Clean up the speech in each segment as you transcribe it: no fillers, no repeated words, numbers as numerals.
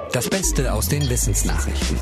Das Beste aus den Wissensnachrichten.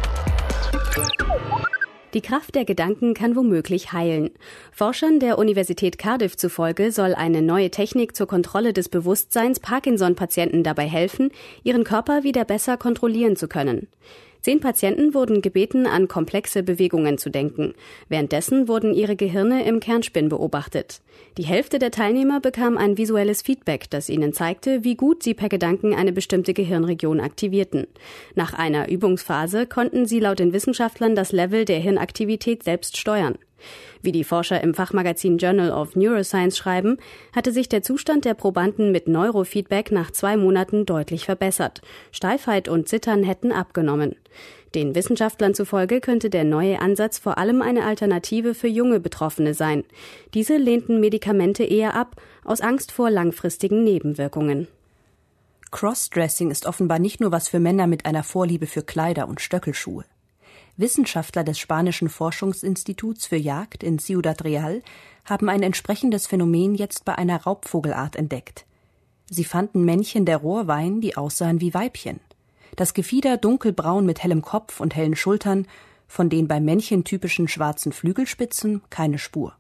Die Kraft der Gedanken kann womöglich heilen. Forschern der Universität Cardiff zufolge soll eine neue Technik zur Kontrolle des Bewusstseins Parkinson-Patienten dabei helfen, ihren Körper wieder besser kontrollieren zu können. 10 Patienten wurden gebeten, an komplexe Bewegungen zu denken. Währenddessen wurden ihre Gehirne im Kernspin beobachtet. Die Hälfte der Teilnehmer bekam ein visuelles Feedback, das ihnen zeigte, wie gut sie per Gedanken eine bestimmte Gehirnregion aktivierten. Nach einer Übungsphase konnten sie laut den Wissenschaftlern das Level der Hirnaktivität selbst steuern. Wie die Forscher im Fachmagazin Journal of Neuroscience schreiben, hatte sich der Zustand der Probanden mit Neurofeedback nach 2 Monaten deutlich verbessert. Steifheit und Zittern hätten abgenommen. Den Wissenschaftlern zufolge könnte der neue Ansatz vor allem eine Alternative für junge Betroffene sein. Diese lehnten Medikamente eher ab, aus Angst vor langfristigen Nebenwirkungen. Crossdressing ist offenbar nicht nur was für Männer mit einer Vorliebe für Kleider und Stöckelschuhe. Wissenschaftler des spanischen Forschungsinstituts für Jagd in Ciudad Real haben ein entsprechendes Phänomen jetzt bei einer Raubvogelart entdeckt. Sie fanden Männchen der Rohrwein, die aussahen wie Weibchen. Das Gefieder dunkelbraun mit hellem Kopf und hellen Schultern, von den beim Männchen typischen schwarzen Flügelspitzen keine Spur.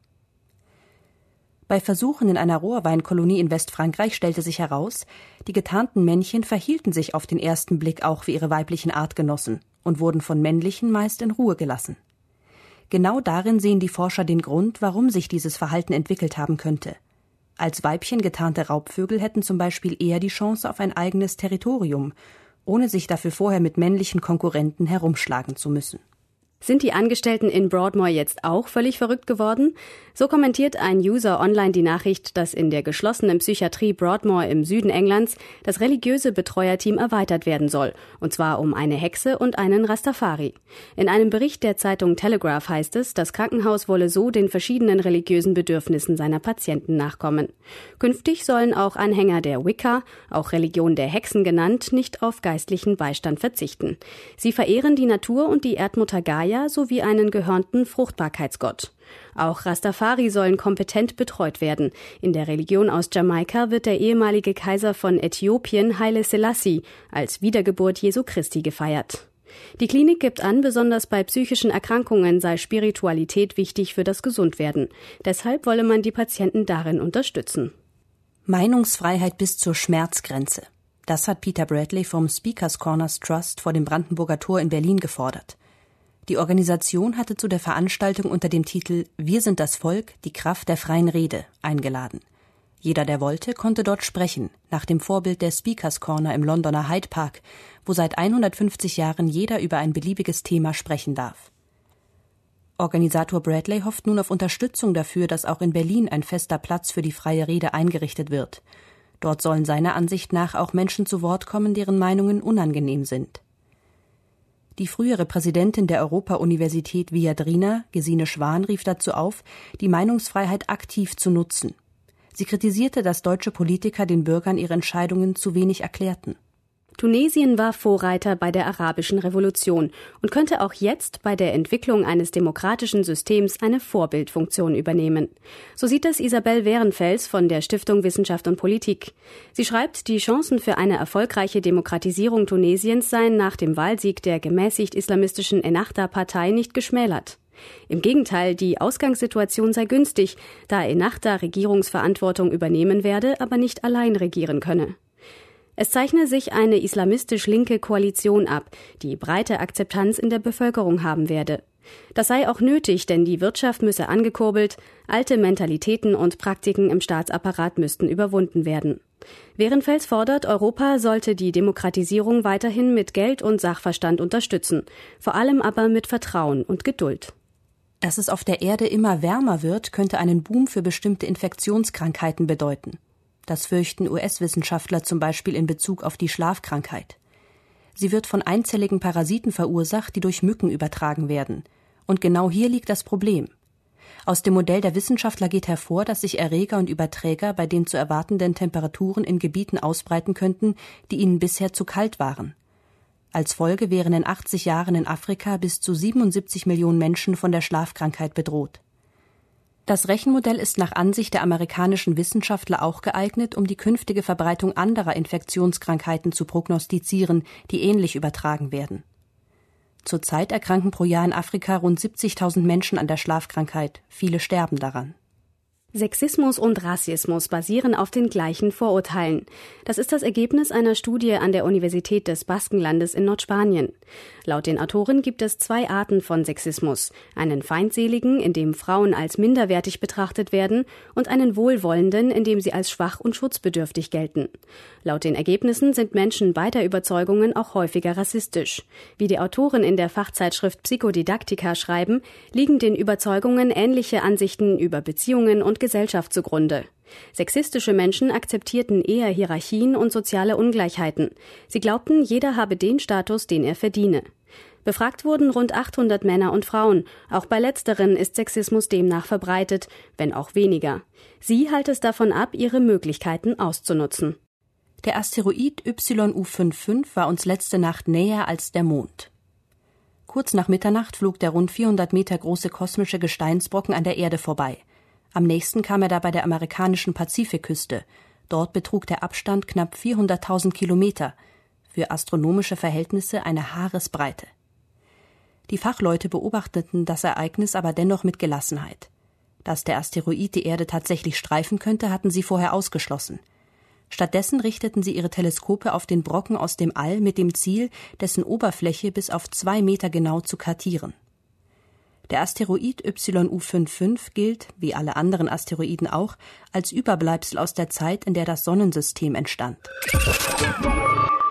Bei Versuchen in einer Rohrweinkolonie in Westfrankreich stellte sich heraus, die getarnten Männchen verhielten sich auf den ersten Blick auch wie ihre weiblichen Artgenossen und wurden von männlichen meist in Ruhe gelassen. Genau darin sehen die Forscher den Grund, warum sich dieses Verhalten entwickelt haben könnte. Als Weibchen getarnte Raubvögel hätten zum Beispiel eher die Chance auf ein eigenes Territorium, ohne sich dafür vorher mit männlichen Konkurrenten herumschlagen zu müssen. Sind die Angestellten in Broadmoor jetzt auch völlig verrückt geworden? So kommentiert ein User online die Nachricht, dass in der geschlossenen Psychiatrie Broadmoor im Süden Englands das religiöse Betreuerteam erweitert werden soll, und zwar um eine Hexe und einen Rastafari. In einem Bericht der Zeitung Telegraph heißt es, das Krankenhaus wolle so den verschiedenen religiösen Bedürfnissen seiner Patienten nachkommen. Künftig sollen auch Anhänger der Wicca, auch Religion der Hexen genannt, nicht auf geistlichen Beistand verzichten. Sie verehren die Natur und die Erdmutter Gaia sowie einen gehörnten Fruchtbarkeitsgott. Auch Rastafari sollen kompetent betreut werden. In der Religion aus Jamaika wird der ehemalige Kaiser von Äthiopien, Haile Selassie, als Wiedergeburt Jesu Christi gefeiert. Die Klinik gibt an, besonders bei psychischen Erkrankungen sei Spiritualität wichtig für das Gesundwerden. Deshalb wolle man die Patienten darin unterstützen. Meinungsfreiheit bis zur Schmerzgrenze. Das hat Peter Bradley vom Speakers Corners Trust vor dem Brandenburger Tor in Berlin gefordert. Die Organisation hatte zu der Veranstaltung unter dem Titel »Wir sind das Volk, die Kraft der freien Rede« eingeladen. Jeder, der wollte, konnte dort sprechen, nach dem Vorbild der Speakers Corner im Londoner Hyde Park, wo seit 150 Jahren jeder über ein beliebiges Thema sprechen darf. Organisator Bradley hofft nun auf Unterstützung dafür, dass auch in Berlin ein fester Platz für die freie Rede eingerichtet wird. Dort sollen seiner Ansicht nach auch Menschen zu Wort kommen, deren Meinungen unangenehm sind. Die frühere Präsidentin der Europa-Universität Viadrina, Gesine Schwan, rief dazu auf, die Meinungsfreiheit aktiv zu nutzen. Sie kritisierte, dass deutsche Politiker den Bürgern ihre Entscheidungen zu wenig erklärten. Tunesien war Vorreiter bei der arabischen Revolution und könnte auch jetzt bei der Entwicklung eines demokratischen Systems eine Vorbildfunktion übernehmen. So sieht es Isabel Wehrenfels von der Stiftung Wissenschaft und Politik. Sie schreibt, die Chancen für eine erfolgreiche Demokratisierung Tunesiens seien nach dem Wahlsieg der gemäßigt-islamistischen Ennahda-Partei nicht geschmälert. Im Gegenteil, die Ausgangssituation sei günstig, da Ennahda Regierungsverantwortung übernehmen werde, aber nicht allein regieren könne. Es zeichne sich eine islamistisch-linke Koalition ab, die breite Akzeptanz in der Bevölkerung haben werde. Das sei auch nötig, denn die Wirtschaft müsse angekurbelt, alte Mentalitäten und Praktiken im Staatsapparat müssten überwunden werden. Wehrenfels fordert, Europa sollte die Demokratisierung weiterhin mit Geld und Sachverstand unterstützen, vor allem aber mit Vertrauen und Geduld. Dass es auf der Erde immer wärmer wird, könnte einen Boom für bestimmte Infektionskrankheiten bedeuten. Das fürchten US-Wissenschaftler zum Beispiel in Bezug auf die Schlafkrankheit. Sie wird von einzelligen Parasiten verursacht, die durch Mücken übertragen werden. Und genau hier liegt das Problem. Aus dem Modell der Wissenschaftler geht hervor, dass sich Erreger und Überträger bei den zu erwartenden Temperaturen in Gebieten ausbreiten könnten, die ihnen bisher zu kalt waren. Als Folge wären in 80 Jahren in Afrika bis zu 77 Millionen Menschen von der Schlafkrankheit bedroht. Das Rechenmodell ist nach Ansicht der amerikanischen Wissenschaftler auch geeignet, um die künftige Verbreitung anderer Infektionskrankheiten zu prognostizieren, die ähnlich übertragen werden. Zurzeit erkranken pro Jahr in Afrika rund 70.000 Menschen an der Schlafkrankheit. Viele sterben daran. Sexismus und Rassismus basieren auf den gleichen Vorurteilen. Das ist das Ergebnis einer Studie an der Universität des Baskenlandes in Nordspanien. Laut den Autoren gibt es 2 Arten von Sexismus. Einen feindseligen, in dem Frauen als minderwertig betrachtet werden, und einen wohlwollenden, in dem sie als schwach und schutzbedürftig gelten. Laut den Ergebnissen sind Menschen beider Überzeugungen auch häufiger rassistisch. Wie die Autoren in der Fachzeitschrift Psychodidaktika schreiben, liegen den Überzeugungen ähnliche Ansichten über Beziehungen und Gesellschaft zugrunde. Sexistische Menschen akzeptierten eher Hierarchien und soziale Ungleichheiten. Sie glaubten, jeder habe den Status, den er verdiene. Befragt wurden rund 800 Männer und Frauen. Auch bei letzteren ist Sexismus demnach verbreitet, wenn auch weniger. Sie hält es davon ab, ihre Möglichkeiten auszunutzen. Der Asteroid YU55 war uns letzte Nacht näher als der Mond. Kurz nach Mitternacht flog der rund 400 Meter große kosmische Gesteinsbrocken an der Erde vorbei. Am nächsten kam er da bei der amerikanischen Pazifikküste. Dort betrug der Abstand knapp 400.000 Kilometer. Für astronomische Verhältnisse eine Haaresbreite. Die Fachleute beobachteten das Ereignis aber dennoch mit Gelassenheit. Dass der Asteroid die Erde tatsächlich streifen könnte, hatten sie vorher ausgeschlossen. Stattdessen richteten sie ihre Teleskope auf den Brocken aus dem All mit dem Ziel, dessen Oberfläche bis auf 2 Meter genau zu kartieren. Der Asteroid YU55 gilt, wie alle anderen Asteroiden auch, als Überbleibsel aus der Zeit, in der das Sonnensystem entstand.